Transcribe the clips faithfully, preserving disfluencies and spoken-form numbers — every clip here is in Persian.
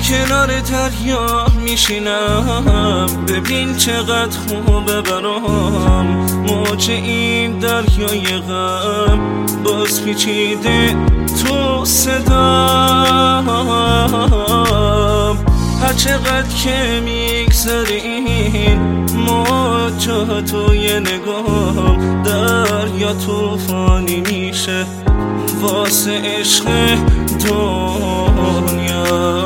کنار دریا میشینم، ببین چقدر خوبه برام. موج این دریای غم باز پیچیده تو صدام. هر چقدر که میگذرین موجا توی نگام، دریا طوفانی میشه واسه عشق دنیا.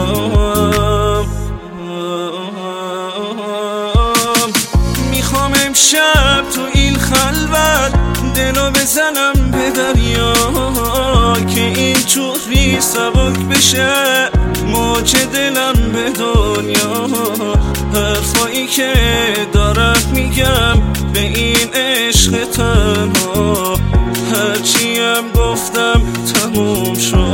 میخوام امشب تو این خلوت دلو بزنم به دریا، که این چوری سبک بشه موج دلم به دنیا. حرفایی که دارم میگم به این عشق تنها، هرچیم گفتم تموم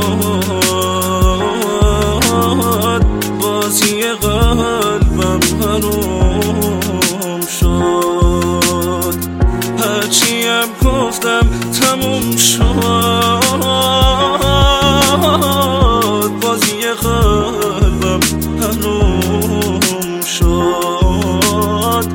شد، بازی قلبم حروم شد. هرچیم گفتم تموم شد، بازی قلبم حروم شد.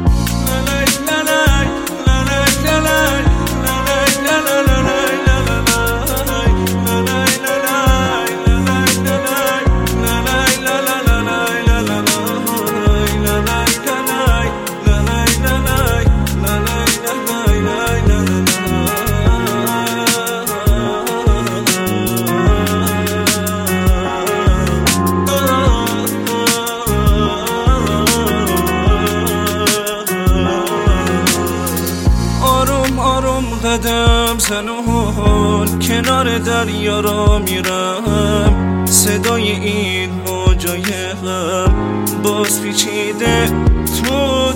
قدم زنون کنار دریا را میرم، صدای این موجای غم باز پیچیده تو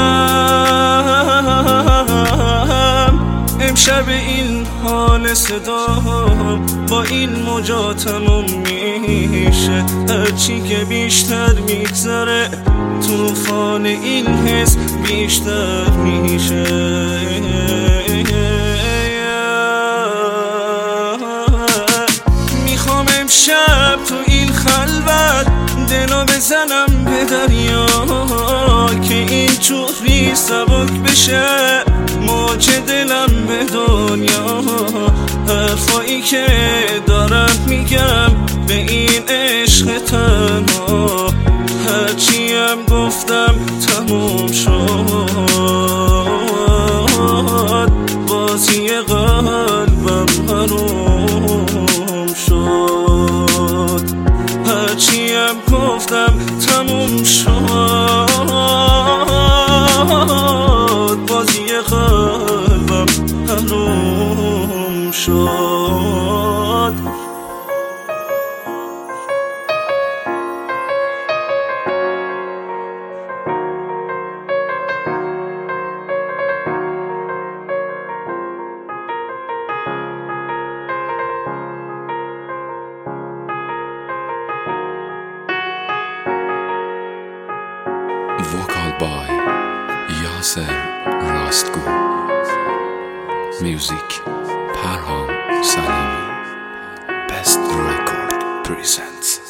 دلم. امشب این حال صدا با این موجا تموم میشه، هرچی که بیشتر میگذره طوفان این حس بیشتر میشه. امشب تو این خلوت دلو بزنم به دریا، که این چوری سبک بشه موج دلم به دنیا. حرفایی که دارم میگم به این عشق تنها، هرچیم گفتم تموم شد، بازی قلبم حروم شد. هرچیم گفتم تموم شد، بازی قلبم حروم شد. Vocal by Yasser Rastgul. Music Parham Salami. Best Record presents.